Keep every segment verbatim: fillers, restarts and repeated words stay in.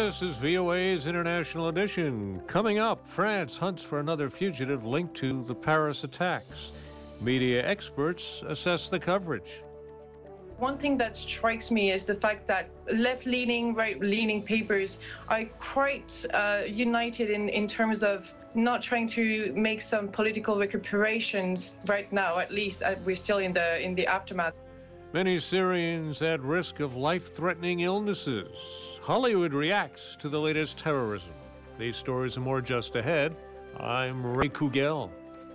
This is V O A's International Edition. Coming up, France hunts for another fugitive linked to the Paris attacks. Media experts assess the coverage. One thing that strikes me is the fact that left-leaning, right-leaning papers are quite uh, united in, in terms of not trying to make some political recuperations right now. At least uh, we're still in the in the aftermath. Many Syrians at risk of life-threatening illnesses. Hollywood reacts to the latest terrorism. These stories and more just ahead. I'm Ray Kugel.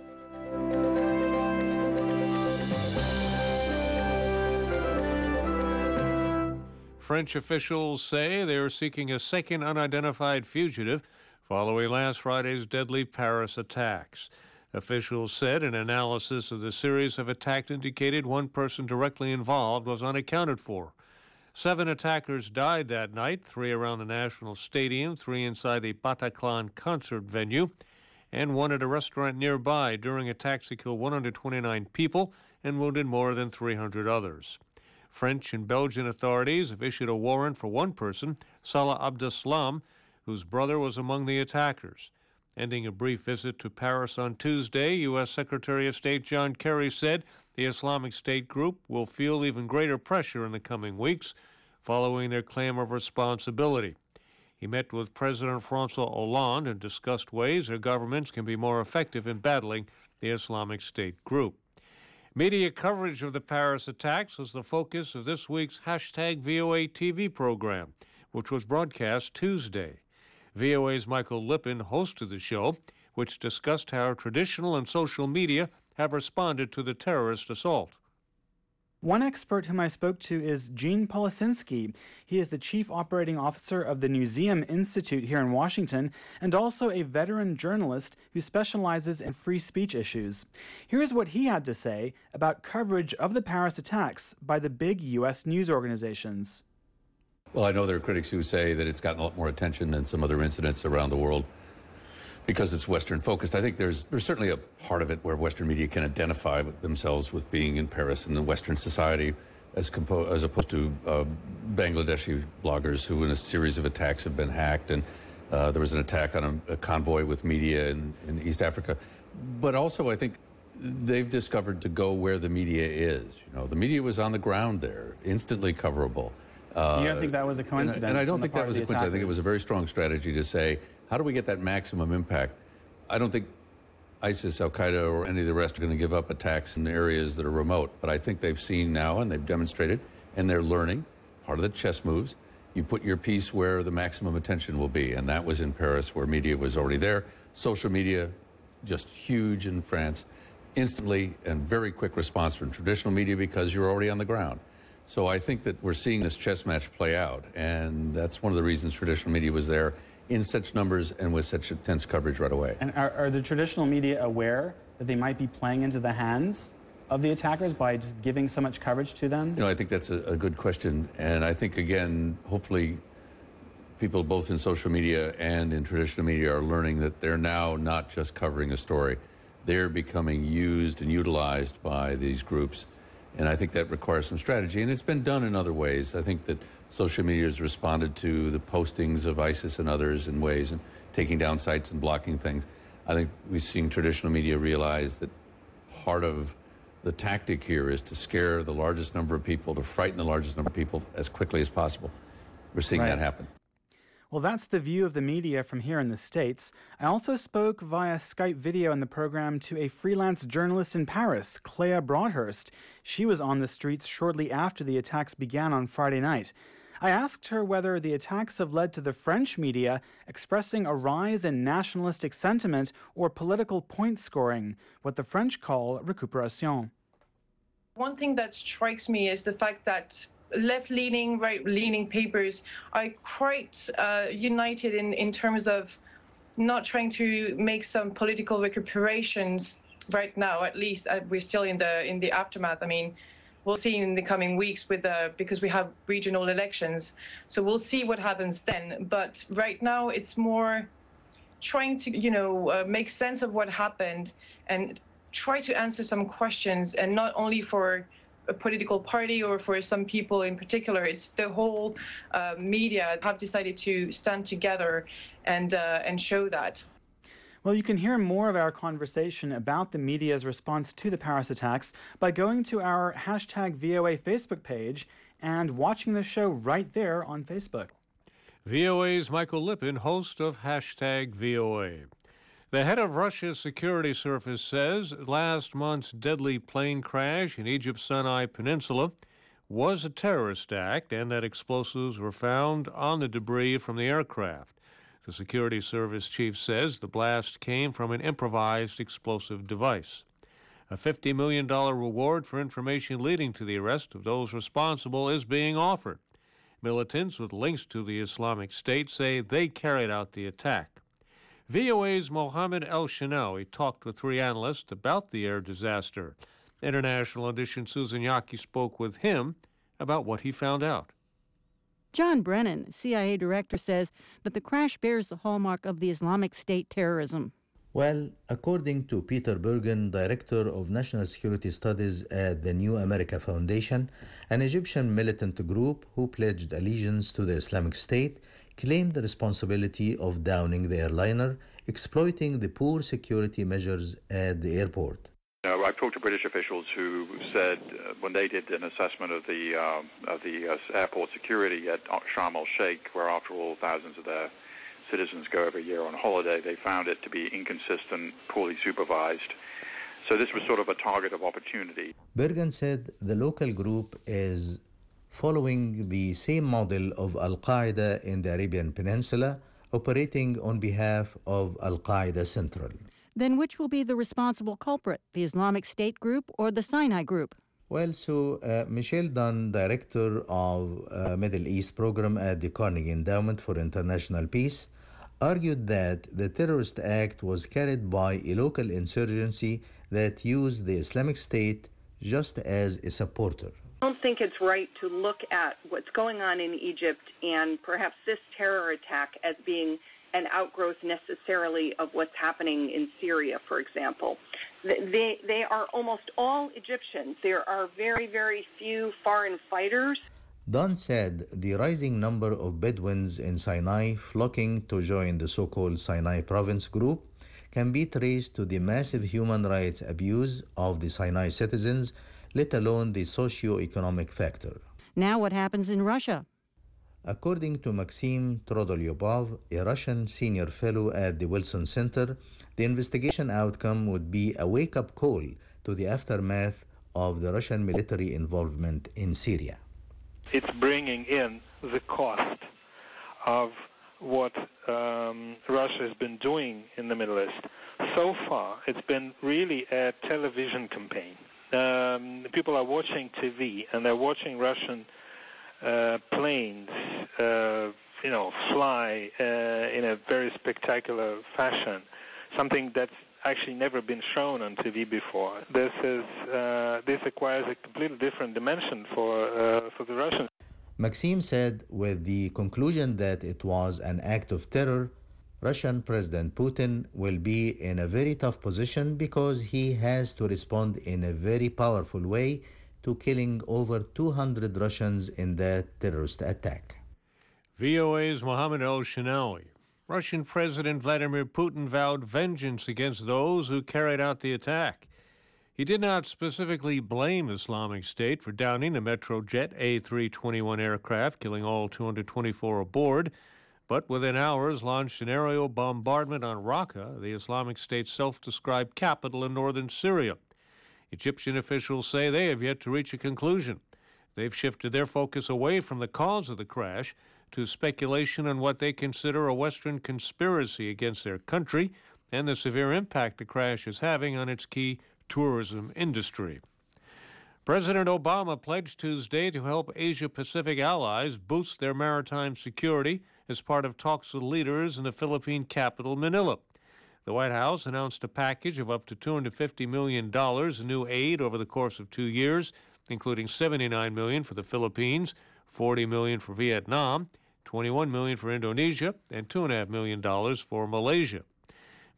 French officials say they are seeking a second unidentified fugitive following last Friday's deadly Paris attacks. Officials said an analysis of the series of attacks indicated one person directly involved was unaccounted for. Seven attackers died that night, three around the National Stadium, three inside the Bataclan concert venue, and one at a restaurant nearby. During attacks that killed one hundred twenty-nine people and wounded more than three hundred others. French and Belgian authorities have issued a warrant for one person, Salah Abdeslam, whose brother was among the attackers. Ending a brief visit to Paris on Tuesday, U S Secretary of State John Kerry said the Islamic State group will feel even greater pressure in the coming weeks following their claim of responsibility. He met with President Francois Hollande and discussed ways their governments can be more effective in battling the Islamic State group. Media coverage of the Paris attacks was the focus of this week's hashtag V O A T V program, which was broadcast Tuesday. V O A's Michael Lippin hosted the show, which discussed how traditional and social media have responded to the terrorist assault. One expert whom I spoke to is Gene Policinski. He is the chief operating officer of the Newseum Institute here in Washington and also a veteran journalist who specializes in free speech issues. Here's what he had to say about coverage of the Paris attacks by the big U S news organizations. Well, I know there are critics who say that it's gotten a lot more attention than some other incidents around the world because it's Western focused. I think there's there's certainly a part of it where Western media can identify themselves with being in Paris and the Western society as, compo- as opposed to uh, Bangladeshi bloggers who in a series of attacks have been hacked. And uh, there was an attack on a, a convoy with media in, in East Africa. But also I think they've discovered to go where the media is. You know, the media was on the ground there, instantly coverable. Uh, you don't think that was a coincidence? And I, and I don't think that was a coincidence. I think it was a very strong strategy to say, how do we get that maximum impact? I don't think ISIS, Al-Qaeda, or any of the rest are going to give up attacks in areas that are remote. But I think they've seen now, and they've demonstrated, and they're learning, part of the chess moves, you put your piece where the maximum attention will be. And that was in Paris, where media was already there. Social media, just huge in France. Instantly and very quick response from traditional media because you're already on the ground. So I think that we're seeing this chess match play out, and that's one of the reasons traditional media was there in such numbers and with such intense coverage right away. And are, are the traditional media aware that they might be playing into the hands of the attackers by just giving so much coverage to them? You know, I think that's a, a good question, and I think, again, hopefully people both in social media and in traditional media are learning that they're now not just covering a story. They're becoming used and utilized by these groups. And I think that requires some strategy, and it's been done in other ways. I think that social media has responded to the postings of ISIS and others in ways, and taking down sites and blocking things. I think we've seen traditional media realize that part of the tactic here is to scare the largest number of people, to frighten the largest number of people as quickly as possible. We're seeing right. that happen. Well, that's the view of the media from here in the States. I also spoke via Skype video in the program to a freelance journalist in Paris, Clea Broadhurst. She was on the streets shortly after the attacks began on Friday night. I asked her whether the attacks have led to the French media expressing a rise in nationalistic sentiment or political point scoring, what the French call récupération. One thing that strikes me is the fact that left-leaning, right-leaning papers are quite uh, united in, in terms of not trying to make some political recuperations right now. At least uh, we're still in the in the aftermath. I mean, we'll see in the coming weeks with uh, because we have regional elections, so we'll see what happens then. But right now, it's more trying to you know uh, make sense of what happened and try to answer some questions, and not only for a political party or for some people in particular. It's the whole uh, media have decided to stand together and uh, and show that. Well, you can hear more of our conversation about the media's response to the Paris attacks by going to our hashtag V O A Facebook page and watching the show right there on Facebook. V O A's Michael Lippin, host of hashtag V O A. The head of Russia's security service says last month's deadly plane crash in Egypt's Sinai Peninsula was a terrorist act and that explosives were found on the debris from the aircraft. The security service chief says the blast came from an improvised explosive device. A fifty million dollars reward for information leading to the arrest of those responsible is being offered. Militants with links to the Islamic State say they carried out the attack. V O A's Mohammed El-Shinawi talked with three analysts about the air disaster. International edition Susan Yaki spoke with him about what he found out. John Brennan, C I A director, says that the crash bears the hallmark of the Islamic State terrorism. Well, according to Peter Bergen, director of National Security Studies at the New America Foundation, an Egyptian militant group who pledged allegiance to the Islamic State claimed the responsibility of downing the airliner, exploiting the poor security measures at the airport. Uh, I've talked to British officials who said uh, when they did an assessment of the uh, of the uh, airport security at Sharm el-Sheikh, where after all thousands of their citizens go every year on holiday, they found it to be inconsistent, poorly supervised. So this was sort of a target of opportunity. Bergen said the local group is following the same model of Al-Qaeda in the Arabian Peninsula, operating on behalf of Al-Qaeda Central. Then which will be the responsible culprit, the Islamic State group or the Sinai group? Well, so uh, Michelle Dunn, director of uh, Middle East program at the Carnegie Endowment for International Peace, argued that the terrorist act was carried by a local insurgency that used the Islamic State just as a supporter. I don't think it's right to look at what's going on in Egypt and perhaps this terror attack as being an outgrowth necessarily of what's happening in Syria, for example. They, they are almost all Egyptians. There are very, very few foreign fighters. Dunn said the rising number of Bedouins in Sinai flocking to join the so-called Sinai Province group can be traced to the massive human rights abuse of the Sinai citizens, let alone the socio-economic factor. Now what happens in Russia? According to Maxim Trodolyubov, a Russian senior fellow at the Wilson Center, the investigation outcome would be a wake-up call to the aftermath of the Russian military involvement in Syria. It's bringing in the cost of what um, Russia has been doing in the Middle East. So far, it's been really a television campaign. Um, people are watching T V, and they're watching Russian uh, planes, uh, you know, fly uh, in a very spectacular fashion, something that's actually never been shown on T V before. This is uh, this acquires a completely different dimension for uh, for the Russians. Maxim said, with the conclusion that it was an act of terror, Russian President Putin will be in a very tough position because he has to respond in a very powerful way to killing over two hundred Russians in that terrorist attack. V O A's Mohammed El-Shinawi. Russian President Vladimir Putin vowed vengeance against those who carried out the attack. He did not specifically blame Islamic State for downing the Metrojet A three twenty-one aircraft, killing all two hundred twenty-four aboard, but within hours launched an aerial bombardment on Raqqa, the Islamic State's self-described capital in northern Syria. Egyptian officials say they have yet to reach a conclusion. They've shifted their focus away from the cause of the crash to speculation on what they consider a Western conspiracy against their country and the severe impact the crash is having on its key tourism industry. President Obama pledged Tuesday to help Asia-Pacific allies boost their maritime security as part of talks with leaders in the Philippine capital, Manila. The White House announced a package of up to two hundred fifty million dollars in new aid over the course of two years, including seventy-nine million dollars for the Philippines, forty million dollars for Vietnam, twenty-one million dollars for Indonesia, and two point five million dollars for Malaysia.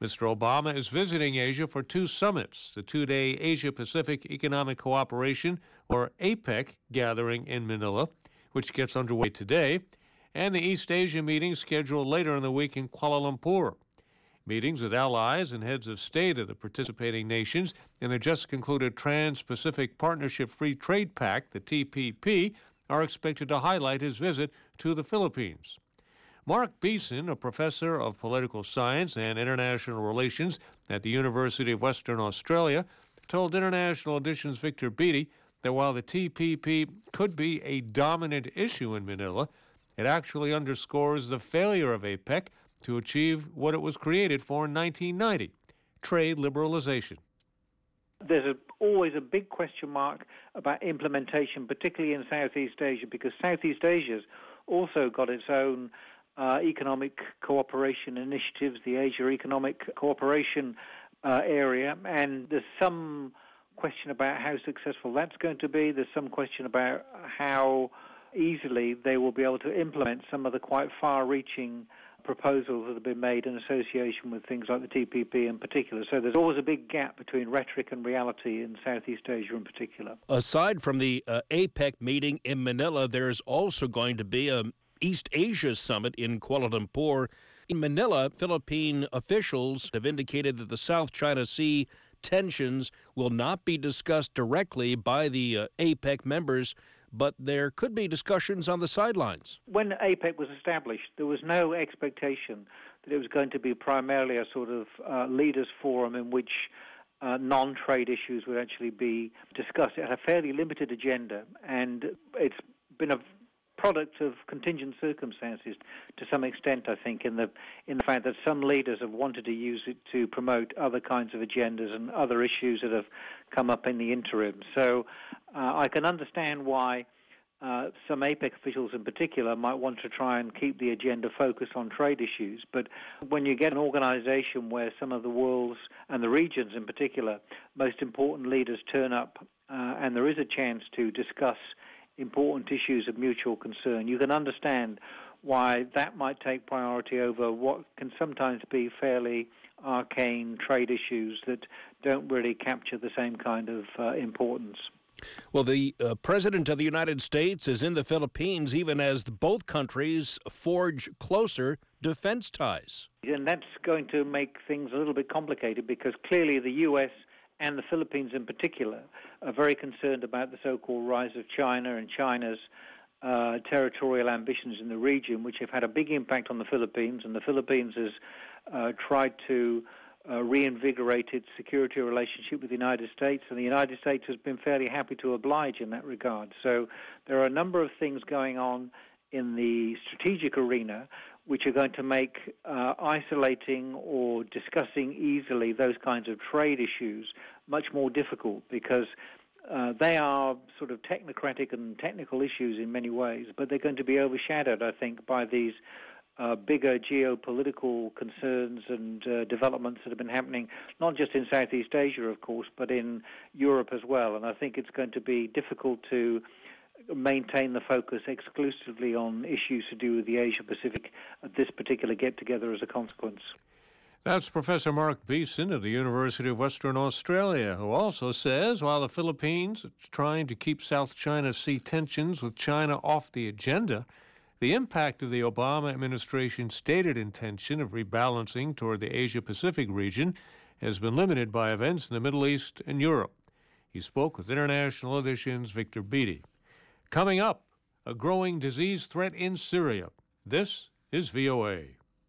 Mister Obama is visiting Asia for two summits, the two-day Asia-Pacific Economic Cooperation, or APEC, gathering in Manila, which gets underway today, and the East Asia meeting scheduled later in the week in Kuala Lumpur. Meetings with allies and heads of state of the participating nations in the just-concluded Trans-Pacific Partnership Free Trade Pact, the T P P, are expected to highlight his visit to the Philippines. Mark Beeson, a professor of political science and international relations at the University of Western Australia, told International Edition's Victor Beattie that while the T P P could be a dominant issue in Manila, it actually underscores the failure of APEC to achieve what it was created for in nineteen ninety, trade liberalization. There's a, always a big question mark about implementation, particularly in Southeast Asia, because Southeast Asia's also got its own uh, economic cooperation initiatives, the Asia Economic Cooperation uh, area, and there's some question about how successful that's going to be. There's some question about how easily they will be able to implement some of the quite far-reaching proposals that have been made in association with things like the T P P in particular. So there's always a big gap between rhetoric and reality in Southeast Asia in particular. Aside from the uh, APEC meeting in Manila, there's also going to be a East Asia summit in Kuala Lumpur. In Manila, Philippine officials have indicated that the South China Sea tensions will not be discussed directly by the uh, APEC members, but there could be discussions on the sidelines. When APEC was established, there was no expectation that it was going to be primarily a sort of uh, leaders' forum in which uh, non-trade issues would actually be discussed. It had a fairly limited agenda, and it's been a product of contingent circumstances to some extent, I think, in the in the fact that some leaders have wanted to use it to promote other kinds of agendas and other issues that have come up in the interim. So uh, I can understand why uh, some APEC officials in particular might want to try and keep the agenda focused on trade issues. But when you get an organization where some of the world's, and the regions in particular, most important leaders turn up uh, and there is a chance to discuss important issues of mutual concern, you can understand why that might take priority over what can sometimes be fairly arcane trade issues that don't really capture the same kind of uh, importance. Well, the uh, President of the United States is in the Philippines even as both countries forge closer defense ties. And that's going to make things a little bit complicated because clearly the U S and the Philippines in particular are very concerned about the so-called rise of China and China's uh, territorial ambitions in the region, which have had a big impact on the Philippines. And the Philippines has uh, tried to uh, reinvigorate its security relationship with the United States, and the United States has been fairly happy to oblige in that regard. So there are a number of things going on in the strategic arena which are going to make uh, isolating or discussing easily those kinds of trade issues much more difficult because uh, they are sort of technocratic and technical issues in many ways, but they're going to be overshadowed, I think, by these uh, bigger geopolitical concerns and uh, developments that have been happening, not just in Southeast Asia, of course, but in Europe as well. And I think it's going to be difficult to maintain the focus exclusively on issues to do with the Asia-Pacific at this particular get-together as a consequence. That's Professor Mark Beeson of the University of Western Australia, who also says while the Philippines is trying to keep South China Sea tensions with China off the agenda, the impact of the Obama administration's stated intention of rebalancing toward the Asia-Pacific region has been limited by events in the Middle East and Europe. He spoke with International Edition's Victor Beattie. Coming up, a growing disease threat in Syria. This is V O A.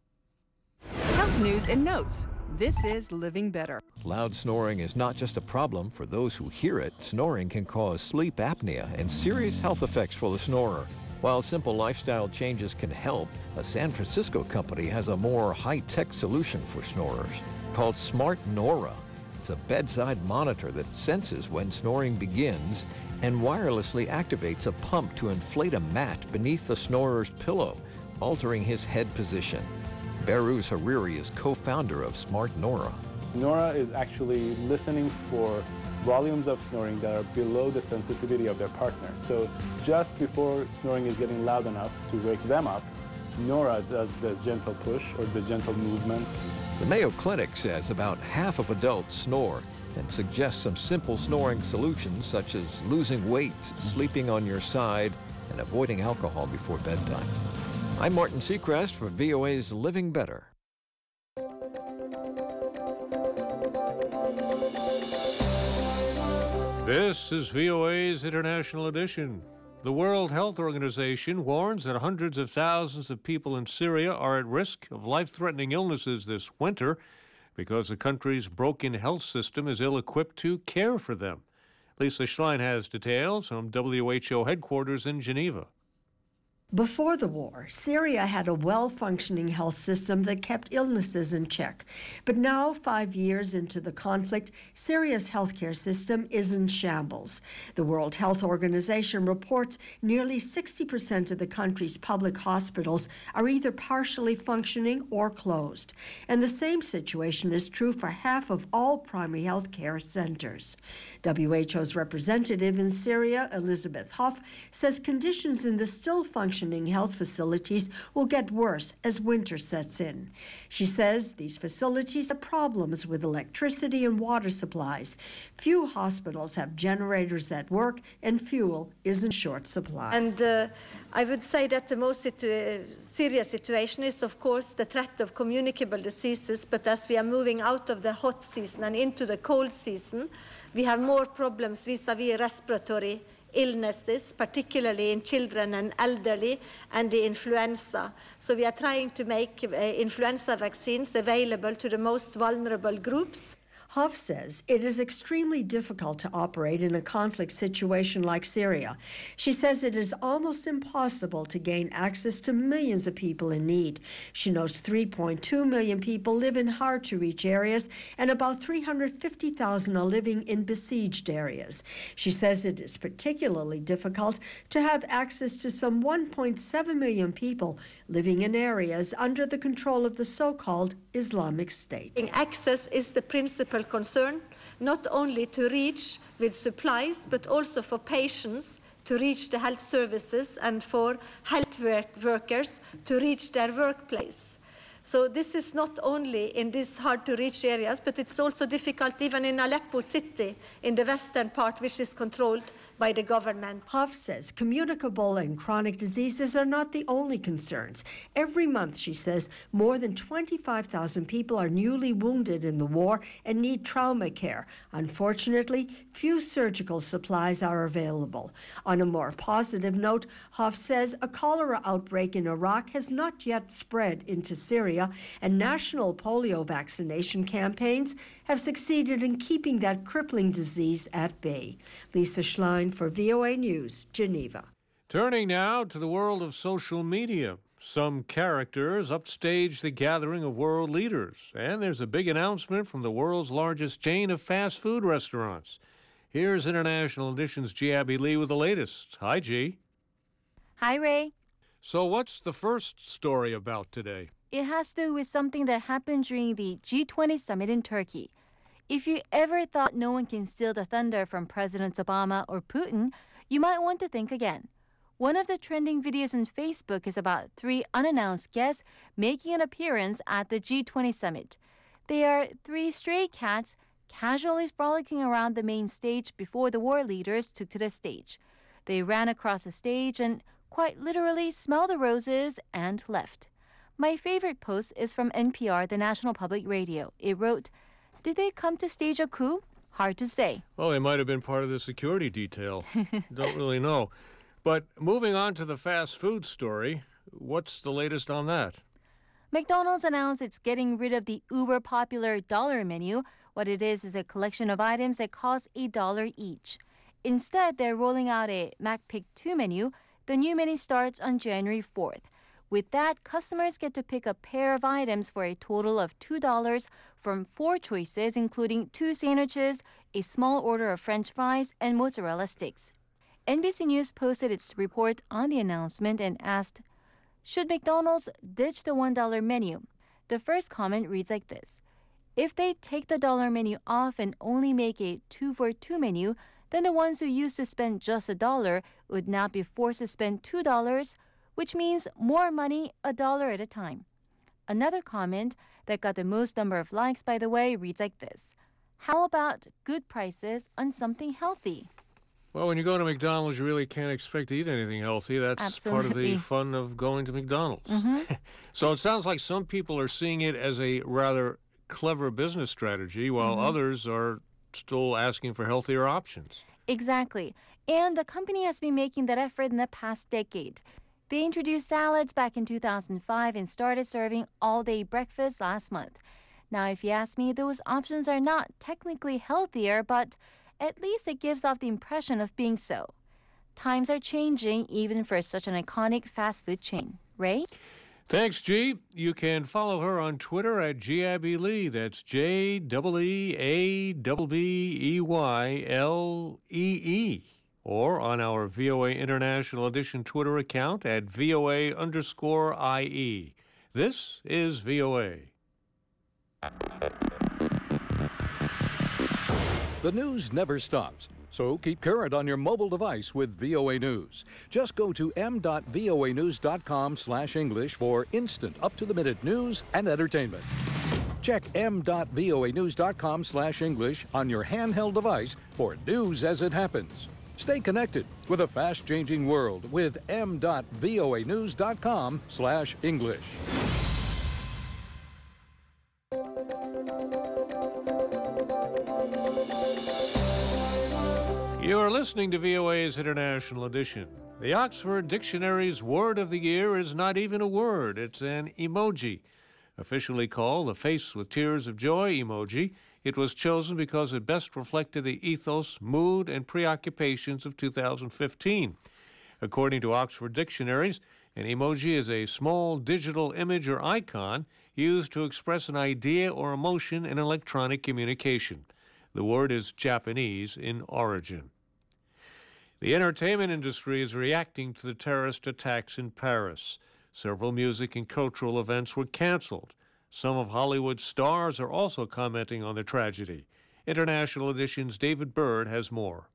Health news and notes. This is Living Better. Loud snoring is not just a problem for those who hear it. Snoring can cause sleep apnea and serious health effects for the snorer. While simple lifestyle changes can help, a San Francisco company has a more high-tech solution for snorers called Smart Nora. It's a bedside monitor that senses when snoring begins and wirelessly activates a pump to inflate a mat beneath the snorer's pillow, altering his head position. Behrooz Hariri is co-founder of Smart Nora. Nora is actually listening for volumes of snoring that are below the sensitivity of their partner. So just before snoring is getting loud enough to wake them up, Nora does the gentle push or the gentle movement The Mayo Clinic says about half of adults snore and suggests some simple snoring solutions such as losing weight, sleeping on your side, and avoiding alcohol before bedtime. I'm Martin Seacrest for V O A's Living Better. This is V O A's International Edition. The World Health Organization warns that hundreds of thousands of people in Syria are at risk of life-threatening illnesses this winter because the country's broken health system is ill-equipped to care for them. Lisa Schlein has details from W H O headquarters in Geneva. Before the war, Syria had a well-functioning health system that kept illnesses in check. But now, five years into the conflict, Syria's healthcare system is in shambles. The World Health Organization reports nearly sixty percent of the country's public hospitals are either partially functioning or closed. And the same situation is true for half of all primary health care centers. W H O's representative in Syria, Elizabeth Hoff, says conditions in the still functioning health facilities will get worse as winter sets in. She says these facilities have problems with electricity and water supplies. Few hospitals have generators that work, and fuel is in short supply. And uh, I would say that the most situ- serious situation is, of course, the threat of communicable diseases, but as we are moving out of the hot season and into the cold season, we have more problems vis-à-vis respiratory illnesses, particularly in children and elderly, and the influenza. So we are trying to make uh, influenza vaccines available to the most vulnerable groups. Hoff says it is extremely difficult to operate in a conflict situation like Syria. She says it is almost impossible to gain access to millions of people in need. She notes three point two million people live in hard-to-reach areas, and about three hundred fifty thousand are living in besieged areas. She says it is particularly difficult to have access to some one point seven million people living in areas under the control of the so-called Islamic State. Access is the principal concern, not only to reach with supplies, but also for patients to reach the health services and for health work workers to reach their workplace. So this is not only in these hard-to-reach areas, but it's also difficult even in Aleppo city, in the western part, which is controlled by the government. Hoff says communicable and chronic diseases are not the only concerns. Every month, she says, more than twenty-five thousand people are newly wounded in the war and need trauma care. Unfortunately, few surgical supplies are available. On a more positive note, Hoff says a cholera outbreak in Iraq has not yet spread into Syria, and national polio vaccination campaigns have succeeded in keeping that crippling disease at bay. Lisa Schlein for V O A News, Geneva. Turning now to the world of social media. Some characters upstage the gathering of world leaders, and there's a big announcement from the world's largest chain of fast food restaurants. Here's International Edition's G. Abby Lee with the latest. Hi, G. Hi, Ray. So what's the first story about today? It has to do with something that happened during the G twenty summit in Turkey. If you ever thought no one can steal the thunder from Presidents Obama or Putin, you might want to think again. One of the trending videos on Facebook is about three unannounced guests making an appearance at the G twenty summit. They are three stray cats casually frolicking around the main stage before the war leaders took to the stage. They ran across the stage and quite literally smelled the roses and left. My favorite post is from N P R, the National Public Radio. It wrote, "Did they come to stage a coup? Hard to say." Well, they might have been part of the security detail. Don't really know. But moving on to the fast food story, what's the latest on that? McDonald's announced it's getting rid of the uber-popular dollar menu. What it is is a collection of items that cost a dollar each. Instead, they're rolling out a McPick two menu. The new menu starts on January fourth. With that, customers get to pick a pair of items for a total of two dollars from four choices, including two sandwiches, a small order of French fries, and mozzarella sticks. N B C News posted its report on the announcement and asked, should McDonald's ditch the one dollar menu? The first comment reads like this. If they take the dollar menu off and only make a two for two menu, then the ones who used to spend just a dollar would now be forced to spend two dollars, which means more money a dollar at a time. Another comment that got the most number of likes, by the way, reads like this. How about good prices on something healthy? Well, when you go to McDonald's, you really can't expect to eat anything healthy. That's Absolutely. part of the fun of going to McDonald's. Mm-hmm. So it sounds like some people are seeing it as a rather clever business strategy, while Mm-hmm. others are still asking for healthier options. Exactly. And the company has been making that effort in the past decade. They introduced salads back in two thousand five and started serving all-day breakfast last month. Now, if you ask me, those options are not technically healthier, but at least it gives off the impression of being so. Times are changing even for such an iconic fast food chain. Ray? Thanks, G. You can follow her on Twitter at G Abby Lee. That's J E E A B B E Y L E E. Or on our V O A International Edition Twitter account at V O A underscore I E. This is V O A. The news never stops, so keep current on your mobile device with V O A News. Just go to m dot voa news dot com slash English for instant, up-to-the-minute news and entertainment. Check m dot voa news dot com slash English on your handheld device for news as it happens. Stay connected with a fast-changing world with m dot voa news dot com slash English. You are listening to V O A's International Edition. The Oxford Dictionary's word of the year is not even a word, it's an emoji. Officially called the Face with Tears of Joy emoji, it was chosen because it best reflected the ethos, mood, and preoccupations of two thousand fifteen. According to Oxford Dictionaries, an emoji is a small digital image or icon used to express an idea or emotion in electronic communication. The word is Japanese in origin. The entertainment industry is reacting to the terrorist attacks in Paris. Several music and cultural events were canceled. Some of Hollywood's stars are also commenting on the tragedy. International Edition's David Bird has more.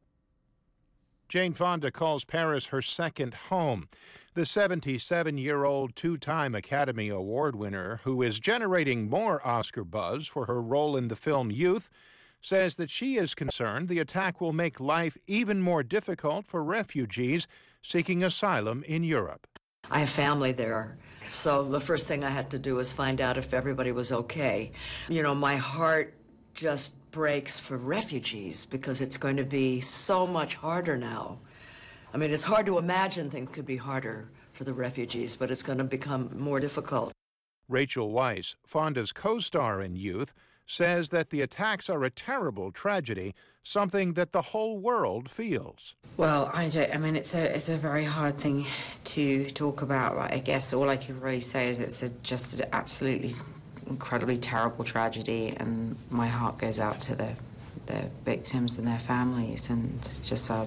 Jane Fonda calls Paris her second home. The seventy-seven-year-old two-time Academy Award winner, who is generating more Oscar buzz for her role in the film Youth, says that she is concerned the attack will make life even more difficult for refugees seeking asylum in Europe. I have family there, so the first thing I had to do was find out if everybody was okay. You know, my heart just breaks for refugees because it's going to be so much harder now. I mean, it's hard to imagine things could be harder for the refugees, but it's going to become more difficult. Rachel Weisz, Fonda's co-star in Youth, says that the attacks are a terrible tragedy, something that the whole world feels. Well, I don't, I mean, it's a it's a very hard thing to talk about. Like, I guess all I can really say is it's a, just an absolutely incredibly terrible tragedy, and my heart goes out to the the victims and their families, and just our,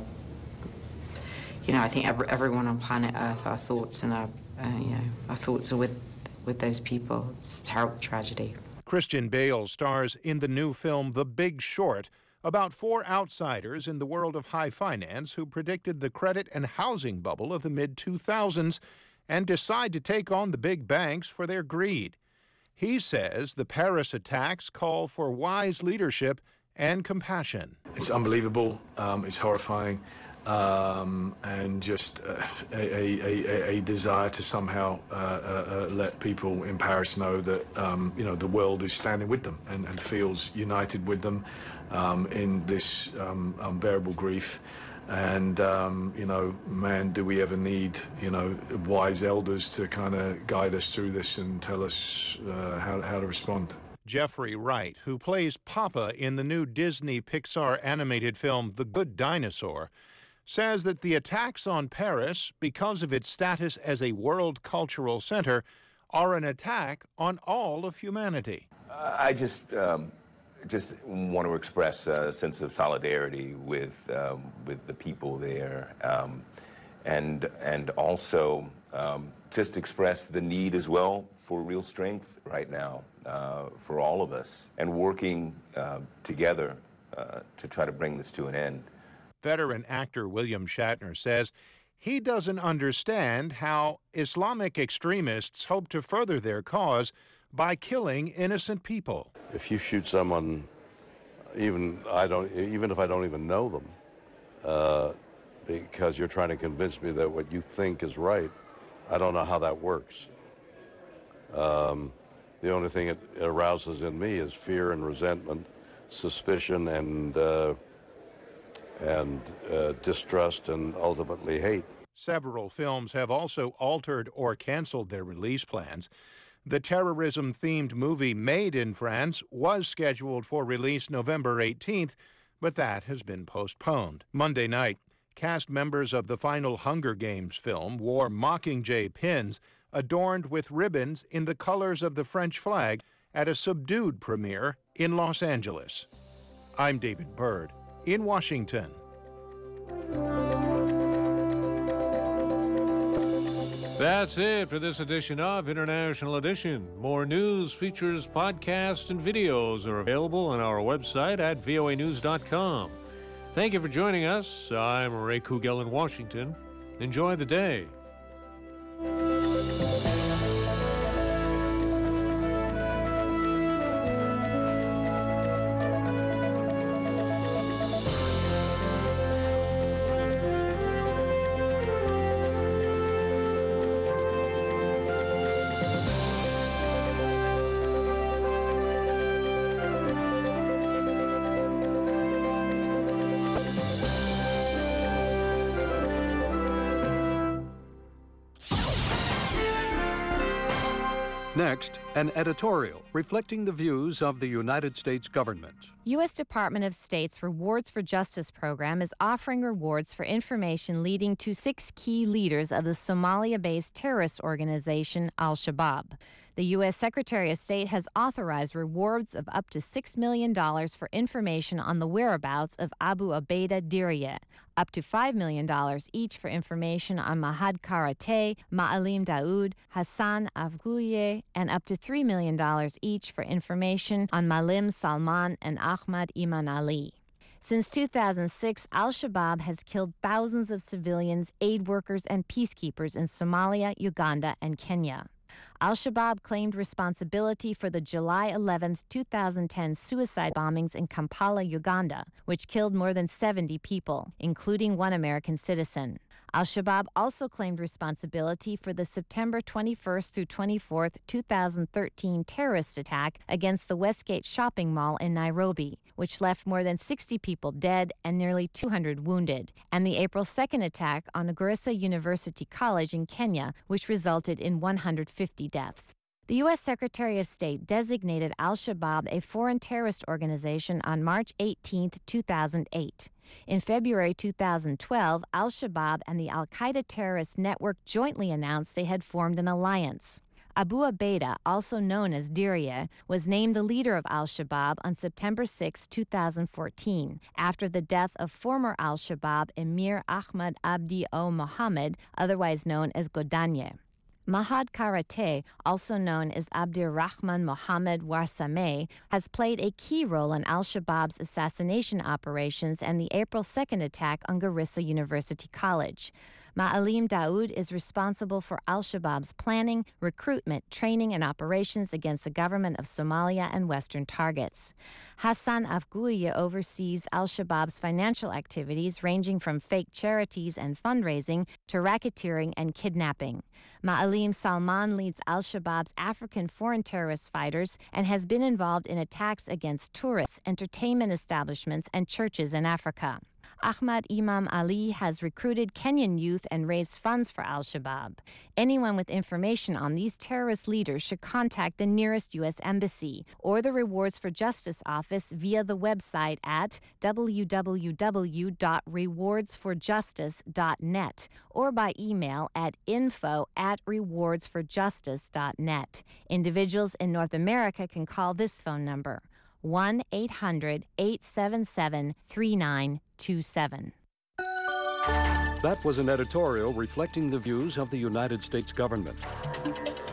you know, I think every, everyone on planet Earth, our thoughts and our, uh, you know, our thoughts are with with those people. It's a terrible tragedy. Christian Bale stars in the new film The Big Short, about four outsiders in the world of high finance who predicted the credit and housing bubble of the mid two thousands and decide to take on the big banks for their greed. He says the Paris attacks call for wise leadership and compassion. It's unbelievable. Um, it's horrifying. Um, and just uh, a, a, a, a desire to somehow uh, uh, let people in Paris know that, um, you know, the world is standing with them and, and feels united with them um, in this um, unbearable grief. And, um, you know, man, do we ever need, you know, wise elders to kind of guide us through this and tell us uh, how, how to respond. Jeffrey Wright, who plays Papa in the new Disney Pixar animated film The Good Dinosaur, says that the attacks on Paris, because of its status as a world cultural center, are an attack on all of humanity. Uh, I just um, just want to express a sense of solidarity with um, with the people there, um, and and also um, just express the need as well for real strength right now uh, for all of us, and working uh, together uh, to try to bring this to an end. Veteran actor William Shatner says he doesn't understand how Islamic extremists hope to further their cause by killing innocent people. If you shoot someone, even I don't, even if I don't even know them, uh, because you're trying to convince me that what you think is right, I don't know how that works. Um, the only thing it arouses in me is fear and resentment, suspicion and uh, and uh, distrust, and ultimately hate. Several films have also altered or canceled their release plans. The terrorism-themed movie Made in France was scheduled for release November eighteenth, but that has been postponed. Monday night, cast members of the final Hunger Games film wore Mockingjay pins adorned with ribbons in the colors of the French flag at a subdued premiere in Los Angeles. I'm David Byrd in Washington. That's it for this edition of International Edition. More news, features, podcasts, and videos are available on our website at V O A news dot com. Thank you for joining us. I'm Ray Kugel in Washington. Enjoy the day. Next, an editorial reflecting the views of the United States government. U S Department of State's Rewards for Justice program is offering rewards for information leading to six key leaders of the Somalia-based terrorist organization Al-Shabaab. The U S Secretary of State has authorized rewards of up to six million dollars for information on the whereabouts of Abu Ubaidah Diriyeh, up to five million dollars each for information on Mahad Karate, Ma'alim Daoud, Hassan Afguye, and up to three million dollars each for information on Malim Salman and Ahmad Iman Ali. Since two thousand six, Al-Shabaab has killed thousands of civilians, aid workers, and peacekeepers in Somalia, Uganda, and Kenya. Al-Shabaab claimed responsibility for the July eleventh, two thousand ten suicide bombings in Kampala, Uganda, which killed more than seventy people, including one American citizen. Al-Shabaab also claimed responsibility for the September twenty-first through twenty-fourth, two thousand thirteen terrorist attack against the Westgate shopping mall in Nairobi, which left more than sixty people dead and nearly two hundred wounded, and the April second attack on Garissa University College in Kenya, which resulted in one hundred fifty deaths. The U S Secretary of State designated Al-Shabaab a foreign terrorist organization on March eighteenth, two thousand eight. In February two thousand twelve, Al-Shabaab and the Al-Qaeda terrorist network jointly announced they had formed an alliance. Abu Ubaidah, also known as Diriyeh, was named the leader of Al-Shabaab on September sixth, two thousand fourteen, after the death of former Al-Shabaab Emir Ahmad Abdi O. Mohammed, otherwise known as Godanye. Mahad Karate, also known as Abdirrahman Mohammed Warsameh, has played a key role in Al-Shabaab's assassination operations and the April second attack on Garissa University College. Ma'alim Daoud is responsible for Al-Shabaab's planning, recruitment, training, and operations against the government of Somalia and Western targets. Hassan Afguye oversees Al-Shabaab's financial activities ranging from fake charities and fundraising to racketeering and kidnapping. Ma'alim Salman leads Al-Shabaab's African foreign terrorist fighters and has been involved in attacks against tourists, entertainment establishments, and churches in Africa. Ahmad Imam Ali has recruited Kenyan youth and raised funds for Al-Shabaab. Anyone with information on these terrorist leaders should contact the nearest U S embassy or the Rewards for Justice office via the website at w w w dot rewards for justice dot net or by email at info at rewards for justice dot net. Individuals in North America can call this phone number, one eight hundred, eight seven seven, three nine two seven. That was an editorial reflecting the views of the United States government.